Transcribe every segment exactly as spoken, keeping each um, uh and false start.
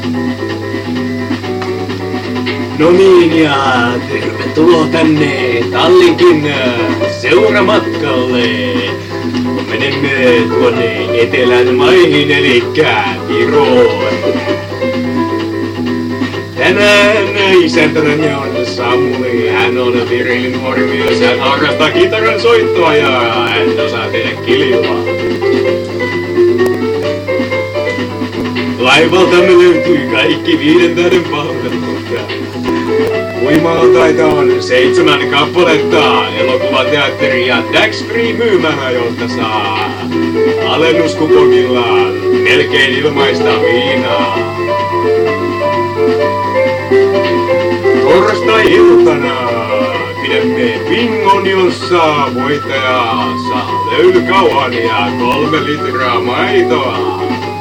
No niin, ja tervetuloa tänne Tallinkin seuramatkalle. Menemme tuonne etelän maihin, eli Viroon. Tänään isäntänämme on Samuli. Hän on virillinen nuori mies. Hän harrastaa kitaran soittoa ja hän osaa tehdä kiljua. Laivaltamme löytyy kaikki viiden tähden palvelut. Uimaltaita on seitsemän kappaletta, elokuvateatteri ja tax-free myymälä, josta saa alennuskupongilla melkein ilmaista viinaa. Torstai-iltana pidämme bingon, jossa voittaja saa löylykauhan ja kolme litraa maitoa.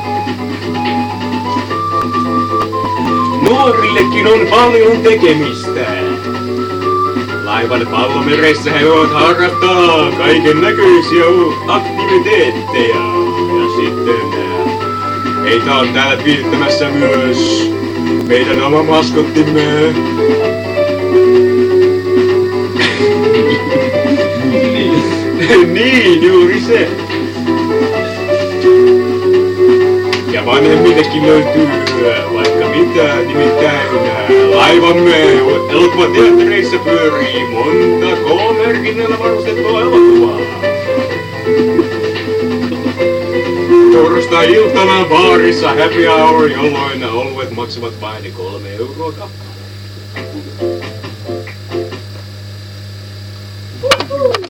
Nuorillekin on paljon tekemistä. Laivan pallomeressä he voivat harrastaa kaiken näköisiä aktiviteetteja. Ja sitten heitä on täällä viihdyttämässä myös meidän oma maskottimme. Niin, juuri se. Ja vanhemmillekin löytyy vaikka mitä, nimittäin laivamme elokuvateattereissa pyörii monta K-merkinnällä varustettua elokuvaa. Torstai-iltana baarissa happy hour, jolloin oluet maksavat vain kolme euroa kappale.